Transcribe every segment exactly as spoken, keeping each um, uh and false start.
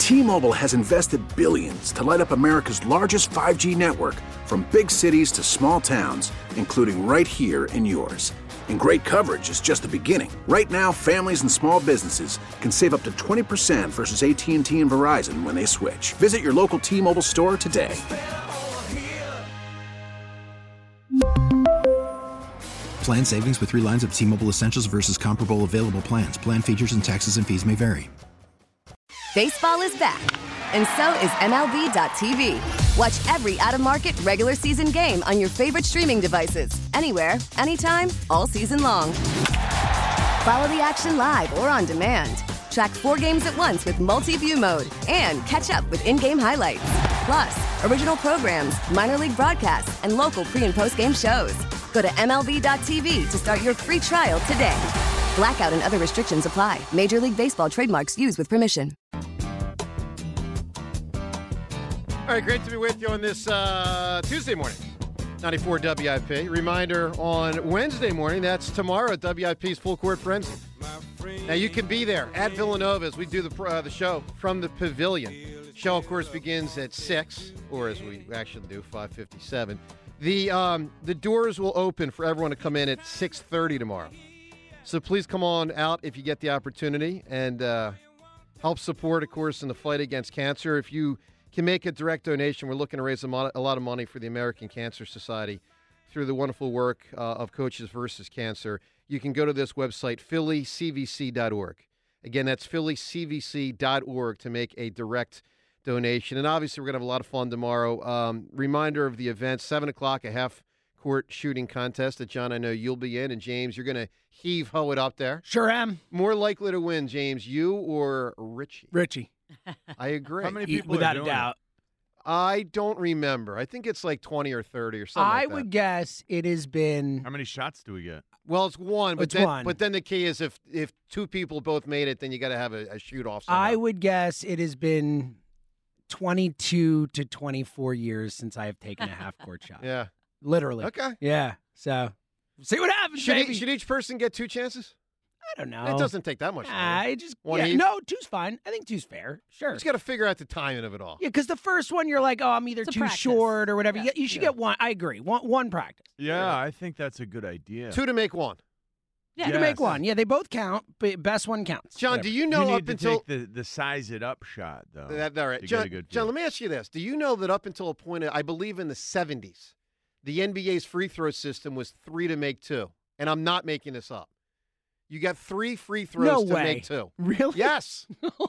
T-Mobile has invested billions to light up America's largest five G network, from big cities to small towns, including right here in yours. And great coverage is just the beginning. Right now, families and small businesses can save up to twenty percent versus A T and T and Verizon when they switch. Visit your local T-Mobile store today. Plan savings with three lines of T-Mobile Essentials versus comparable available plans. Plan features and taxes and fees may vary. Baseball is back, and so is M L B dot T V. Watch every out-of-market regular season game on your favorite streaming devices, anywhere, anytime, all season long. Follow the action live or on demand. Track four games at once with multi-view mode and catch up with in-game highlights. Plus, original programs, minor league broadcasts, and local pre- and post-game shows. Go to M L B dot T V to start your free trial today. Blackout and other restrictions apply. Major League Baseball trademarks used with permission. All right, great to be with you on this uh, Tuesday morning, ninety-four W I P. Reminder on Wednesday morning, that's tomorrow at W I P's Full Court Frenzy. Now, you can be there at Villanova as we do the uh, the show from the Pavilion. Show, of course, begins at six, or as we actually do, five fifty-seven. The um, the doors will open for everyone to come in at six thirty tomorrow. So please come on out if you get the opportunity and uh, help support, of course, in the fight against cancer. If you can make a direct donation, we're looking to raise a, mo- a lot of money for the American Cancer Society through the wonderful work uh, of Coaches versus Cancer. You can go to this website, philly c v c dot org. Again, that's philly c v c dot org to make a direct donation. And obviously, we're going to have a lot of fun tomorrow. Um, reminder of the event, seven o'clock, a half-court shooting contest that, John, I know you'll be in. And, James, you're going to heave-ho it up there. Sure am. More likely to win, James, you or Richie? Richie. I agree. How many people Without are a doing doubt. it? I don't remember. I think it's like twenty or thirty or something I like that. would guess it has been. How many shots do we get? Well, it's one, but It's then, one. but then the key is if if two people both made it, then you got to have a, a shoot off. Somehow. I would guess it has been twenty-two to twenty-four years since I have taken a half court shot. Yeah. Literally. Okay. Yeah. So, see what happens, Should, baby. e- should each person get two chances? I don't know. It doesn't take that much Nah, time. I just One yeah, heave? no, two's fine. I think two's fair. Sure. You just got to figure out the timing of it all. Yeah, because the first one you're like, oh, I'm either It's a too practice. short or whatever. Yeah. You, you should Yeah. get one. I agree. One one practice. Yeah, I think that's a good idea. Two to make one. Yeah. You can make Yes. one. Yeah, they both count, but best one counts. John, Whatever. do you You know need up to until take the, the size it up shot, though. that, all right, to get John, a good John, feel. let me ask you this: do you know that up until a point, of, I believe in the seventies, the N B A's free throw system was three to make two, and I'm not making this up. You got three free throws No to way. make two. Really? Yes,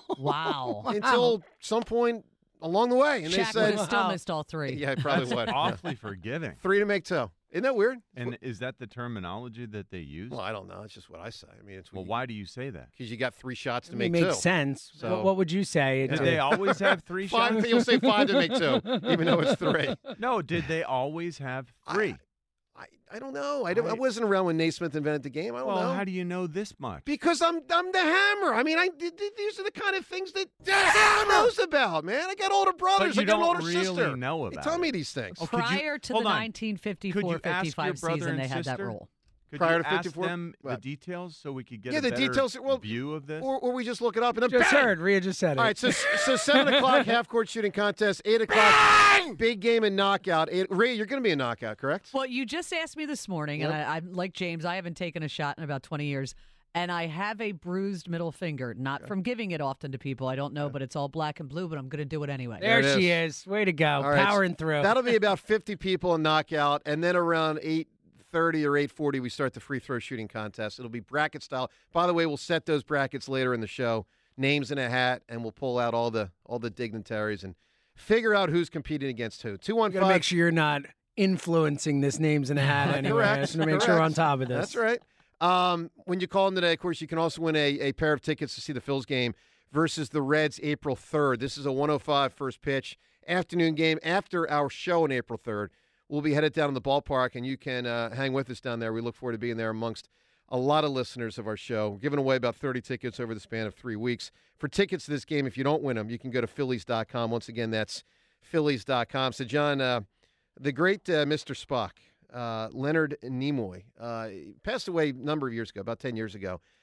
Wow. until some point along the way, and they Shaq would said, have still Wow. missed all three. "Yeah, I probably That's would." Yeah. awfully forgiving. Three to make two. Isn't that weird? And is that the terminology that they use? Well, I don't know. It's just what I say. I mean, it's Well, why do you say that? Because you got three shots to It make makes two. sense. So- what, what would you say? Did to- they always have three Five, shots? you'll say five to make two, even though it's three. No, did they always have three? I, I don't know. I, don't, I I- wasn't around when Naismith invented the game. I don't well, know. how do you know this much? Because I'm I'm the hammer. I mean, I th- th- these are the kind of things that the hammer knows about, man. I got older brothers. you I got an don't older really sister. know They about tell it. me these things. Oh, could you- Prior to the hold on. nineteen Could you fifty-four ask your fifty-five brother season, and they had that sister? rule. Could Prior you to ask fifty-four them the What? details so we could get Yeah, a the better details- well, view of this? Or, or we just look it up and then Just bang! heard. Rhea just said it. All right, so so seven o'clock half court shooting contest, eight o'clock big game and knockout. Eight, Ray, you're going to be a knockout, correct? Well, you just asked me this morning, and Yep. I, I'm like James. I haven't taken a shot in about twenty years, and I have a bruised middle finger. Not from giving it often to people. I don't know, but it's all black and blue. But I'm going to do it anyway. there There it she is. Way to go. All right, Powering through. That'll be about fifty people in knockout, and then around eight thirty or eight forty, we start the free throw shooting contest. It'll be bracket style. By the way, we'll set those brackets later in the show. Names in a hat, and we'll pull out all the all the dignitaries and figure out who's competing against who. Two one You got to five. make sure you're not influencing this names in a hat anyway. Correct. Just to make sure we're on Correct. top of this. That's right. Um, when you call in today, of course, you can also win a, a pair of tickets to see the Phils game versus the Reds April third. This is a one oh five first pitch afternoon game after our show on April third. We'll be headed down to the ballpark, and you can uh, hang with us down there. We look forward to being there amongst a lot of listeners of our show. We're giving away about thirty tickets over the span of three weeks. For tickets to this game, if you don't win them, you can go to Phillies dot com. Once again, that's Phillies dot com. So, John, uh, the great uh, Mister Spock, uh, Leonard Nimoy, uh, he passed away a number of years ago, about ten years ago.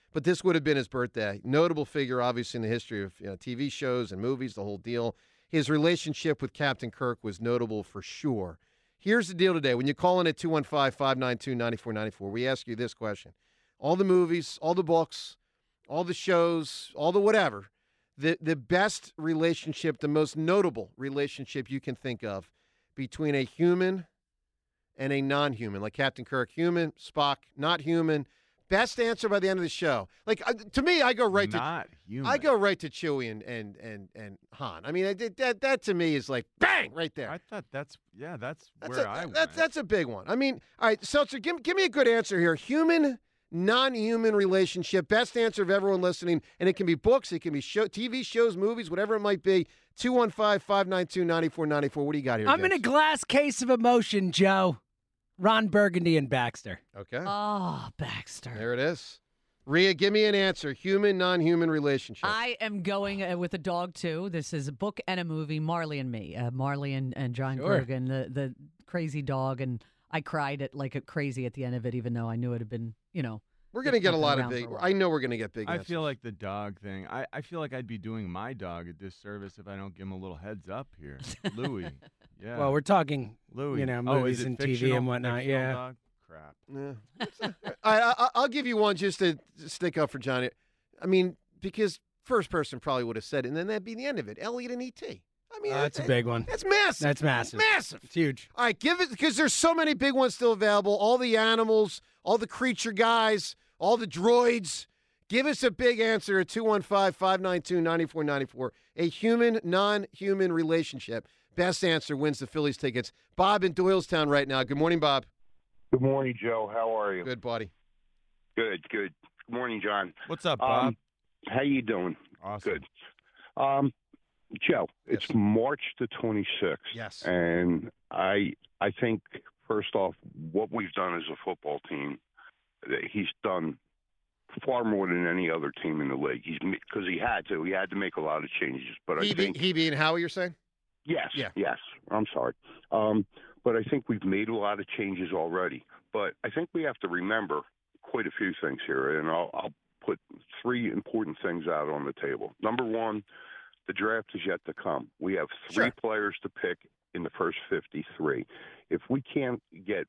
but this would have been his birthday. Notable figure, obviously, in the history of you know, T V shows and movies, the whole deal. His relationship with Captain Kirk was notable for sure. Here's the deal today. When you call in at two one five, five nine two, nine four nine four, we ask you this question. All the movies, all the books, all the shows, all the whatever, the, the best relationship, the most notable relationship you can think of between a human and a non-human, like Captain Kirk, human, Spock, not human. Best answer by the end of the show. Like uh, to me, I go right Not to human. I go right to Chewie and and and, and Han. I mean, I did, that that to me is like bang right there. I thought that's yeah, that's, That's where a, I went. that's that's a big one. I mean, all right, Seltzer, give give me a good answer here. Human, non-human relationship. Best answer of everyone listening, and it can be books, it can be show, T V shows, movies, whatever it might be. two one five, five nine two, nine four nine four. What do you got here? I'm in a James? glass case of emotion, Joe. Ron Burgundy and Baxter. Okay. Oh, Baxter. There it is. Rhea, give me an answer. Human, non-human relationship. I am going uh, with a dog, too. This is a book and a movie, Marley and Me. Uh, Marley and, and John Sure. Grogan, the, the crazy dog. And I cried at like a crazy at the end of it, even though I knew it had been, you know. we're going to get a been lot of around big. for a while. I know we're going to get big I answers. feel like the dog thing. I, I feel like I'd be doing my dog a disservice if I don't give him a little heads up here. Louis. Yeah. Well, we're talking, Louis. you know, Oh, movies is it and T V fictional? and whatnot. Fictional Yeah. Dog? Crap. Yeah. I, I, I'll give you one just to stick up for Johnny. I mean, because first person probably would have said it, and then that'd be the end of it. Elliot and E T. I mean, Uh, that's a big one. That's massive. That's massive. Massive. It's huge. All right, give it because there's so many big ones still available. All the animals, all the creature guys, all the droids. Give us a big answer at two one five, five nine two, nine four nine four. A human, non-human relationship. Best answer wins the Phillies tickets. Bob in Doylestown right now. Good morning, Bob. Good morning, Joe. How are you? Good, buddy. Good, good. Good morning, John. What's up, Bob? Um, how you doing? awesome. Good. Um, Joe, Yes. it's March the twenty-sixth. Yes. And I I think, first off, what we've done as a football team, that he's done far more than any other team in the league. He's because he had to. He had to make a lot of changes. But He, I be, think he being Howie, you're saying? Yes. Yeah. Yes. I'm sorry. Um, but I think we've made a lot of changes already. But I think we have to remember quite a few things here, and I'll, I'll put three important things out on the table. Number one, the draft is yet to come. We have three Sure. players to pick in the first fifty-three. If we can't get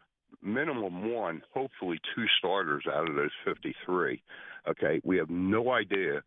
minimum one, hopefully two starters out of those fifty-three, okay, we have no idea.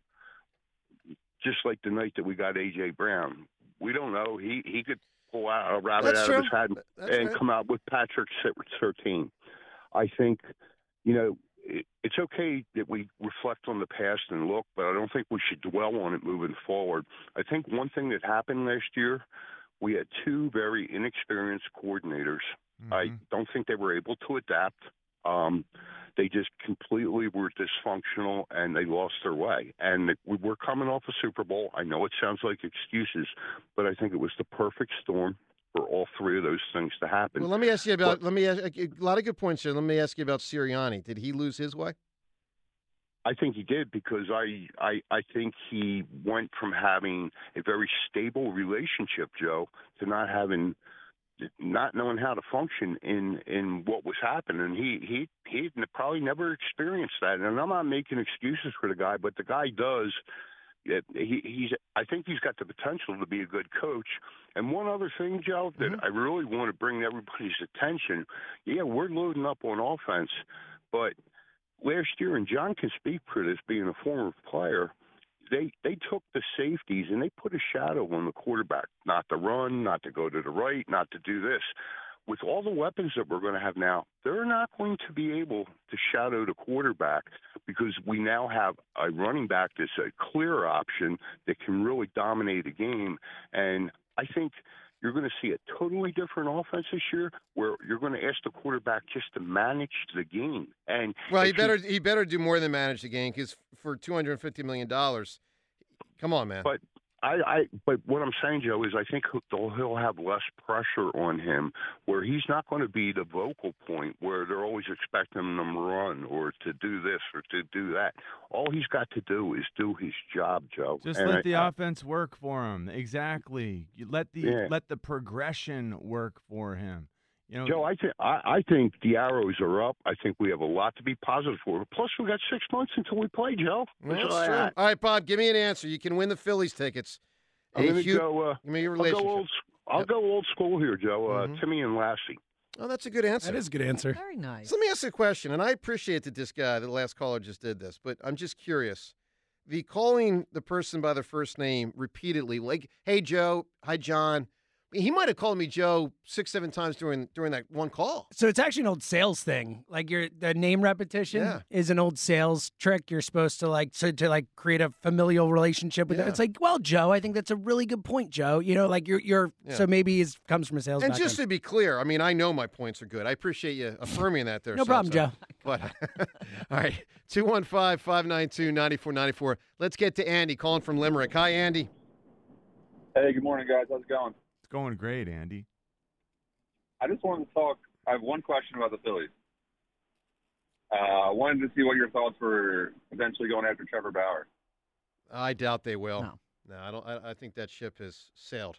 Just like the night that we got A J. Brown, we don't know. He he could pull out a rabbit That's out true. of his hat That's and right. come out with Patrick Surtain. I think, you know, it, it's okay that we reflect on the past and look, but I don't think we should dwell on it moving forward. I think one thing that happened last year, we had two very inexperienced coordinators. I Mhm. don't think they were able to adapt. Um, they just completely were dysfunctional, and they lost their way. And we were coming off a Super Bowl. I know it sounds like excuses, but I think it was the perfect storm for all three of those things to happen. Well, let me ask you about. But- let me ask a lot of good points here. Let me ask you about Sirianni. Did he lose his way? I think he did because I, I I think he went from having a very stable relationship, Joe, to not having, not knowing how to function in, in what was happening. He he he probably never experienced that. And I'm not making excuses for the guy, but the guy does. It, he, he's. I think he's got the potential to be a good coach. And one other thing, Joe, that I really want to bring to everybody's attention. Yeah, we're loading up on offense, but last year, and John can speak for this, being a former player, they they took the safeties and they put a shadow on the quarterback, not to run, not to go to the right, not to do this. With all the weapons that we're going to have now, they're not going to be able to shadow the quarterback because we now have a running back that's a clear option that can really dominate a game. And I think you're going to see a totally different offense this year where you're going to ask the quarterback just to manage the game. And Well, he if better he better do more than manage the game because for two hundred fifty million dollars, come on, man. But I, I, but what I'm saying, Joe, is I think he'll, he'll have less pressure on him, where he's not going to be the vocal point where they're always expecting him to run or to do this or to do that. All he's got to do is do his job, Joe. Just And let I- the I- offense work for him. Exactly. You let the Yeah. let the progression work for him. You know, Joe, I think I, I think the arrows are up. I think we have a lot to be positive for. Plus, we got six months until we play, Joe. Well, That's that's all true. I- All right, Bob, give me an answer. You can win the Phillies tickets. I'm A going to hu- go. Uh, give me your I'll relationship. go old. I'll Yep. go old school here, Joe. Uh, Mhm. Timmy and Lassie. Oh, that's a good answer. That is a good answer. Very nice. So let me ask you a question, and I appreciate that this guy, the last caller, just did this, but I'm just curious. The calling the person by their first name repeatedly, like, hey, Joe, hi, John. He might have called me Joe six, seven times during during that one call. So it's actually an old sales thing. Like your the name repetition Yeah. is an old sales trick. You're supposed to like so to like create a familial relationship with Yeah. them. It's like, well, Joe, I think that's a really good point, Joe. You know, like you're you're Yeah. so maybe it comes from a sales And background. just to be clear, I mean, I know my points are good. I appreciate you affirming that there. No problem, Salsa. Joe. But all right, two one five, five nine two, nine four nine four. Let's get to Andy calling from Limerick. Hi, Andy. Hey, good morning, guys. How's it going? it's going great, Andy. I just wanted to talk. I have one question about the Phillies. Uh, I wanted to see what your thoughts were potentially going after Trevor Bauer. I doubt they will. No. No, I don't. I, I think that ship has sailed.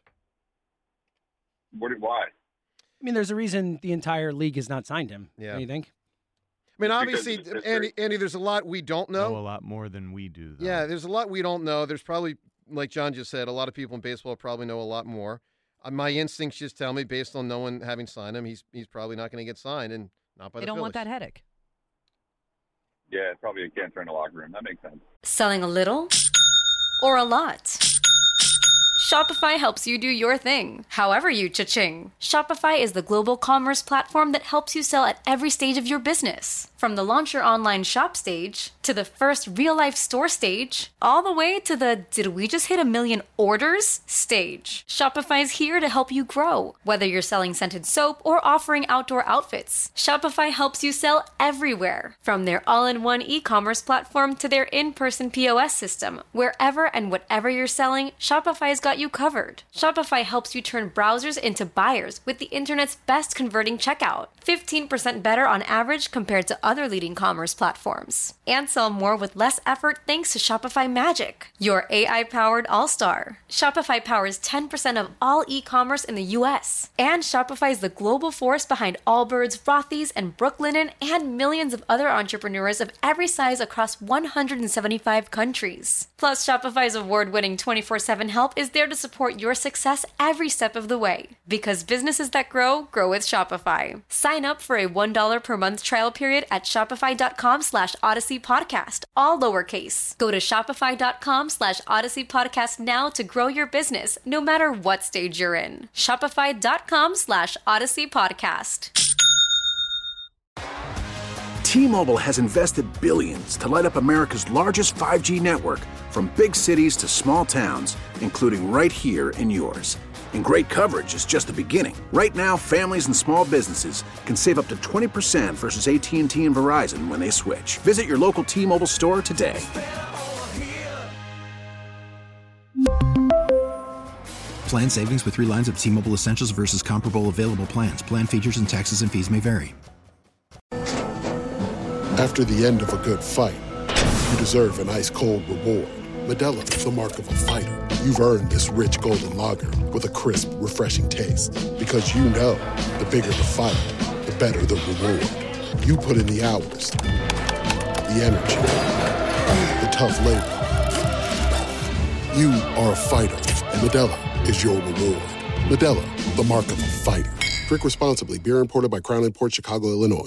What? Why? I mean, there's a reason the entire league has not signed him. Yeah. What do you think? I mean, Because obviously, it's history. Andy, Andy, there's a lot we don't Know know. a lot more than we do, though. Yeah, there's a lot we don't know. There's probably, like John just said, a lot of people in baseball probably know a lot more. Uh, my instincts just tell me, based on no one having signed him, he's he's probably not going to get signed, and not by They the don't want Phillies. that headache. Yeah, it's probably a cancer in the locker room. That makes sense. Selling a little or a lot? Shopify helps you do your thing, however you cha-ching. Shopify is the global commerce platform that helps you sell at every stage of your business. From the launch your online shop stage, to the first real-life store stage, all the way to the did we just hit a million orders stage. Shopify's here to help you grow. Whether you're selling scented soap or offering outdoor outfits, Shopify helps you sell everywhere. From their all-in-one e-commerce platform to their in-person P O S system, wherever and whatever you're selling, Shopify's got you covered. Shopify helps you turn browsers into buyers with the internet's best converting checkout. fifteen percent better on average compared to other leading commerce platforms. And sell more with less effort thanks to Shopify Magic, your A I-powered all-star. Shopify powers ten percent of all e-commerce in the U S. And Shopify is the global force behind Allbirds, Rothy's, and Brooklinen, and millions of other entrepreneurs of every size across one hundred seventy-five countries. Plus, Shopify's award-winning twenty-four seven help is there to support your success every step of the way. Because businesses that grow, grow with Shopify. Sign up for a one dollar per month trial period at shopify.com slash Odyssey Podcast, all lowercase. Go to shopify.com slash Odyssey Podcast now to grow your business, no matter what stage you're in. Shopify.com slash Odyssey Podcast. T-Mobile has invested billions to light up America's largest five G network, from big cities to small towns, including right here in yours. And great coverage is just the beginning. Right now, families and small businesses can save up to twenty percent versus A T and T and Verizon when they switch. Visit your local T-Mobile store today. Plan savings with three lines of T-Mobile Essentials versus comparable available plans. Plan features and taxes and fees may vary. After the end of a good fight, you deserve an ice-cold reward. Modelo is the mark of a fighter. You've earned this rich golden lager with a crisp, refreshing taste. Because you know, the bigger the fight, the better the reward. You put in the hours, the energy, the tough labor. You are a fighter, and Modelo is your reward. Modelo, the mark of a fighter. Drink responsibly. Beer imported by Crown Imports, Chicago, Illinois.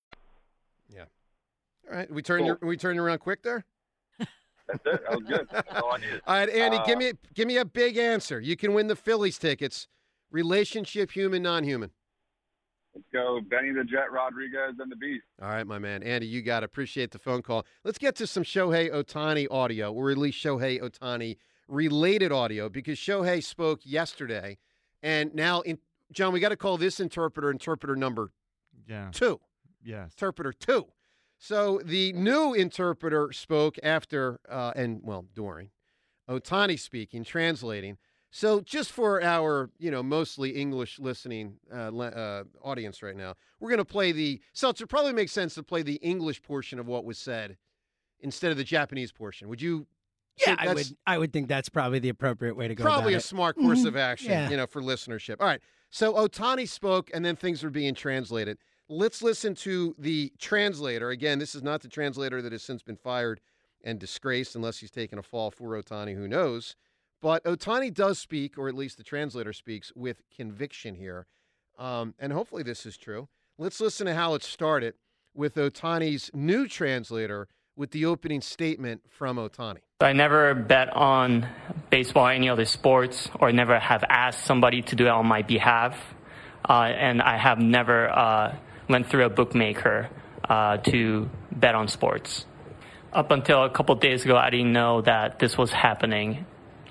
All right, we turned Cool. we turned around quick there. That's it. That was good. That's all I needed. All right, Andy, Uh, give me give me a big answer. You can win the Phillies tickets. Relationship, human, non-human. Let's go, Benny the Jet Rodriguez and the Beast. All right, my man. Andy, you got it. Appreciate the phone call. Let's get to some Shohei Ohtani audio. We'll release Shohei Ohtani related audio because Shohei spoke yesterday. And now, in, John, we got to call this interpreter interpreter number Yeah. two. Yes. Interpreter two. So the new interpreter spoke after, uh, and, well, during, Ohtani speaking, translating. So just for our, you know, mostly English listening uh, le- uh, audience right now, we're going to play the, so it probably makes sense to play the English portion of what was said instead of the Japanese portion. Would you? Yeah, think I that's would. I would think that's probably the appropriate way to go. Probably about a it. smart course Mhm. of action, Yeah. you know, for listenership. All right. So Ohtani spoke, and then things were being translated. Let's listen to the translator. Again, this is not the translator that has since been fired and disgraced, unless he's taken a fall for Ohtani, who knows. But Ohtani does speak, or at least the translator speaks, with conviction here. Um, and hopefully this is true. Let's listen to how it started with Ohtani's new translator with the opening statement from Ohtani. I never bet on baseball or any other sports, or never have asked somebody to do it on my behalf. Uh, and I have never uh, went through a bookmaker uh, to bet on sports. Up until a couple days ago, I didn't know that this was happening.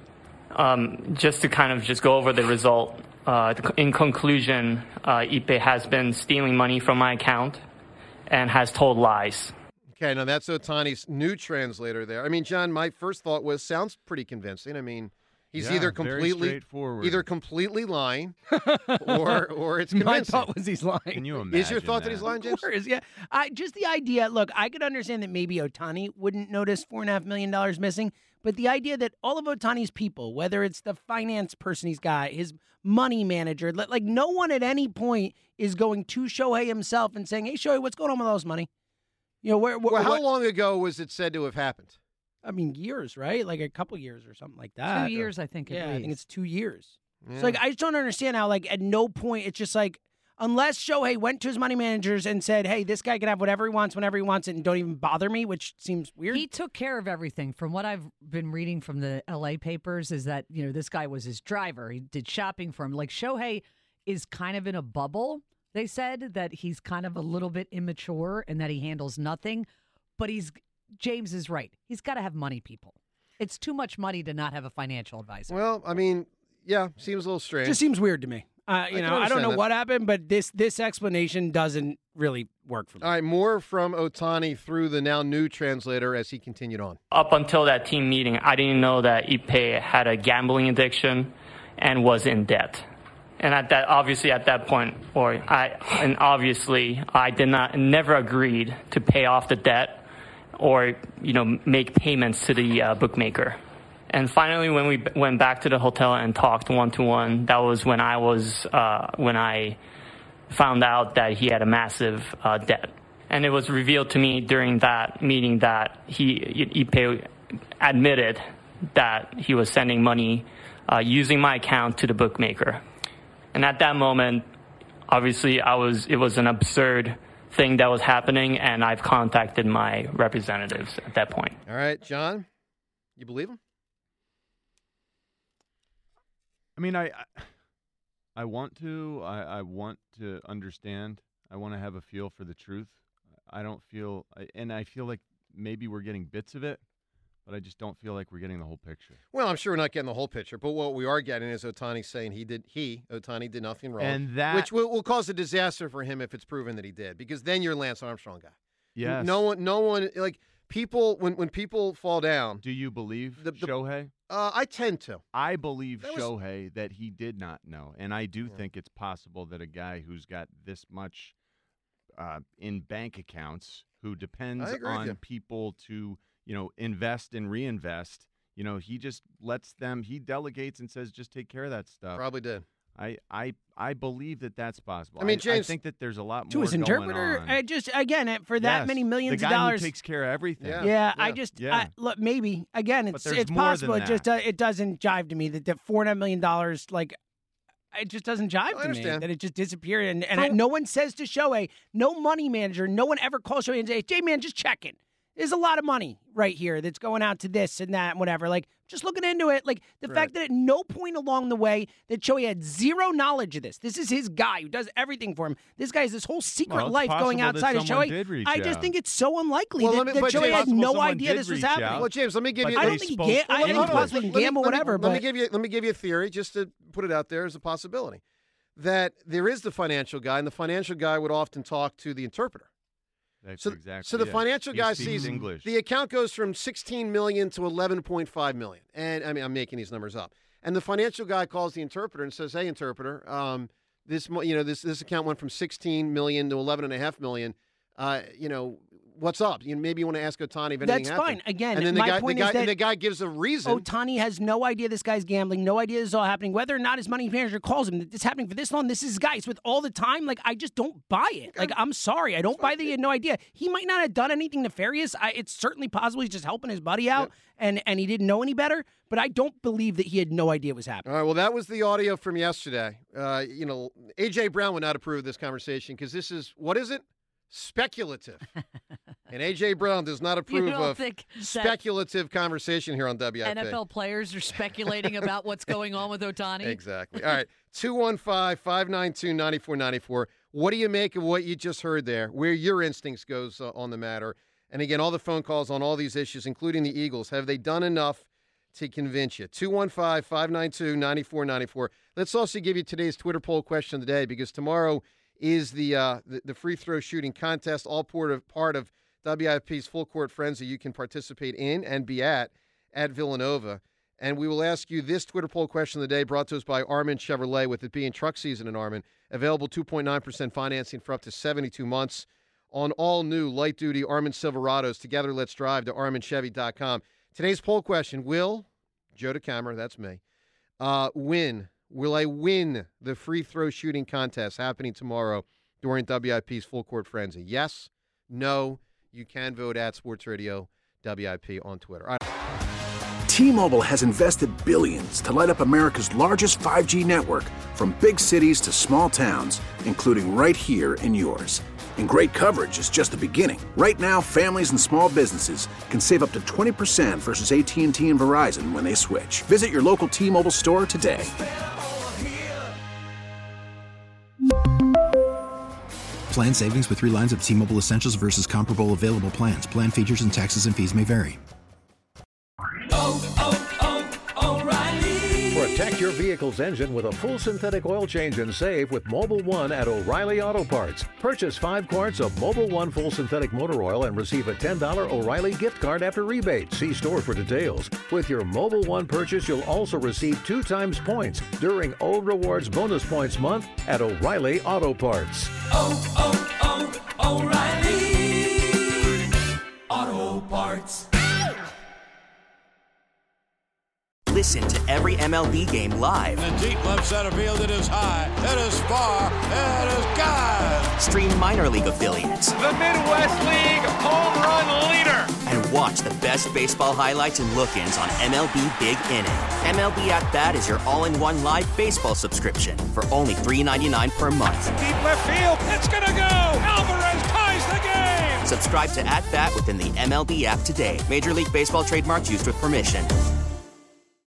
Um, just to kind of just go over the result, uh, in conclusion, uh, Ippei has been stealing money from my account and has told lies. Okay, now that's Ohtani's new translator there. I mean, John, my first thought was, sounds pretty convincing. I mean, he's Yeah, either very completely straightforward. either completely lying or or it's convincing. My thought was he's lying. Can you imagine Is your thought that, he's lying, James? Of course, yeah. I, just the idea, look, I could understand that maybe Ohtani wouldn't notice four and a half million dollars missing, but the idea that all of Ohtani's people, whether it's the finance person he's got, his money manager, li- like no one at any point is going to Shohei himself and saying, hey, Shohei, what's going on with all this money? You know, where, where Well, how what- long ago was it said to have happened? I mean, years, right? Like a couple years or something like that. Two years, I think. At Yeah, I think least. it's two years. Yeah. So, like, I just don't understand how, like, at no point, it's just like, unless Shohei went to his money managers and said, hey, this guy can have whatever he wants whenever he wants it and don't even bother me, which seems weird. He took care of everything. From what I've been reading from the L A papers, is that, you know, this guy was his driver. He did shopping for him. Like, Shohei is kind of in a bubble. They said that he's kind of a little bit immature and that he handles nothing. But he's James is right. He's got to have money, people. It's too much money to not have a financial advisor. Well, I mean, yeah, seems a little strange. just seems weird to me. Uh, you can know, I don't understand know that. what happened, but this this explanation doesn't really work for me. All right, more from Ohtani through the now new translator as he continued on. Up until that team meeting, I didn't know that Ippei had a gambling addiction and was in debt. And at that, obviously, at that point, or I, and obviously, I did not, never agreed to pay off the debt or, you know, make payments to the uh, bookmaker. And finally, when we b- went back to the hotel and talked one-to-one, that was when I was, uh, when I found out that he had a massive uh, debt. And it was revealed to me during that meeting that he, Ippei admitted that he was sending money uh, using my account to the bookmaker. And at that moment, obviously, I was, it was an absurd thing that was happening, and I've contacted my representatives at that point. All right, John, you believe him? I mean, I, I, I want to. I, I want to understand. I want to have a feel for the truth. I don't feel, I- and I feel like maybe we're getting bits of it, but I just don't feel like we're getting the whole picture. Well, I'm sure we're not getting the whole picture, but what we are getting is Ohtani saying he did, he, Ohtani, did nothing wrong. And that- Which will, will cause a disaster for him if it's proven that he did, because then you're Lance Armstrong guy. Yes. No one, no one, like, people, when, when people fall down. Do you believe The- the- Shohei? Uh, I tend to. I believe That was- Shohei that he did not know, and I do Yeah. think it's possible that a guy who's got this much uh, in bank accounts, who depends I agree with you. on people to, you know, invest and reinvest, you know, he just lets them. He delegates and says, "Just take care of that stuff." Probably did. I I I believe that that's possible. I mean, James- I think that there's a lot to more his going interpreter, on. I just again it- for that Yes, many millions the of guy dollars. who takes care of everything. Yeah. Yeah, I Yeah. just Yeah. I, look maybe again But it's there's it's more than possible. It just that. uh, it doesn't jive to me that the four and a half million dollars like it just doesn't jive I to me understand. that it just disappeared and and For- I, no one says to Shohei, no money manager, no one ever calls Shohei and says, "Jay man, just checking." There's a lot of money right here that's going out to this and that and whatever. Like, just looking into it, like the Right. fact that at no point along the way that Shohei had zero knowledge of this. This is his guy who does everything for him. This guy has this whole secret Well, it's life going possible that outside of someone Shohei. did reach I just out. think it's so unlikely Well, that, let me- that but Shohei James- had possible no someone idea did this was reach happening. out. Well, James, let me give But you. I they don't think he spoke can't. I Well, think hold he on, possibly let can me- gamble, let me- whatever. Let But me give you. Let me give you a theory, just to put it out there as a possibility, that there is the financial guy, and the financial guy would often talk to the interpreter. That's So, exactly so the it. financial He guy speaks sees English. the account goes from sixteen million to eleven point five million, and I mean I'm making these numbers up. And the financial guy calls the interpreter and says, "Hey, interpreter, um, this mo- you know this this account went from sixteen million to eleven and a half million. Uh, you know, what's up? You maybe you want to ask Ohtani if anything That's happened. fine. Again, and then the my guy, point the guy, is that and the guy gives a reason. Ohtani has no idea this guy's gambling, no idea this is all happening. Whether or not his money manager calls him, that it's happening for this long, this is his guy. It's with all the time. Like, I just don't buy it. Like, I'm sorry. I don't buy that he had no idea. He might not have done anything nefarious. I, it's certainly possible he's just helping his buddy out, yep. and, and he didn't know any better. But I don't believe that he had no idea what was happening. All right, well, that was the audio from yesterday. Uh, you know, A J. Brown would not approve of this conversation because this is, what is it? Speculative. And A J. Brown does not approve of speculative conversation here on W I P. N F L players are speculating about what's going on with Ohtani. Exactly. All right, two one five, five nine two, nine four nine four. What do you make of what you just heard there, where your instincts goes uh, on the matter? And again, all the phone calls on all these issues, including the Eagles, have they done enough to convince you? two one five, five nine two, nine four nine four. Let's also give you today's Twitter poll question of the day, because tomorrow is the uh, the, the free throw shooting contest, all part of, part of W I P's Full Court Frenzy you can participate in and be at at Villanova. And we will ask you this Twitter poll question of the day, brought to us by Armin Chevrolet, with it being truck season in Armin. Available two point nine percent financing for up to seventy-two months on all new light-duty Armin Silverados. Together, let's drive to armin chevy dot com. Today's poll question, will Joe DeCamera, that's me, uh, win Will I win the free throw shooting contest happening tomorrow during W I P's Full Court Frenzy? Yes, no, you can vote at Sports Radio W I P on Twitter. All right. T-Mobile has invested billions to light up America's largest five G network, from big cities to small towns, including right here in yours. And great coverage is just the beginning. Right now, families and small businesses can save up to twenty percent versus A T and T and Verizon when they switch. Visit your local T-Mobile store today. Plan savings with three lines of T-Mobile Essentials versus comparable available plans. Plan features and taxes and fees may vary. Oh, oh, oh, O'Reilly. Protect your vehicle's engine with a full synthetic oil change and save with Mobil one at O'Reilly Auto Parts. Purchase five quarts of Mobil one full synthetic motor oil and receive a ten dollars O'Reilly gift card after rebate. See store for details. With your Mobil one purchase, you'll also receive two times points during O Rewards Bonus Points Month at O'Reilly Auto Parts. Oh, oh, oh, O'Reilly Auto Parts. Listen to every M L B game live. In the deep left center field, it is high, it is far, it is gone. Stream minor league affiliates. The Midwest League home run leader. And watch the best baseball highlights and look-ins on M L B Big Inning. M L B At Bat is your all-in-one live baseball subscription for only three dollars and ninety-nine cents per month. Deep left field, it's gonna go. Alvarez ties the game. Subscribe to At Bat within the M L B app today. Major League Baseball trademarks used with permission.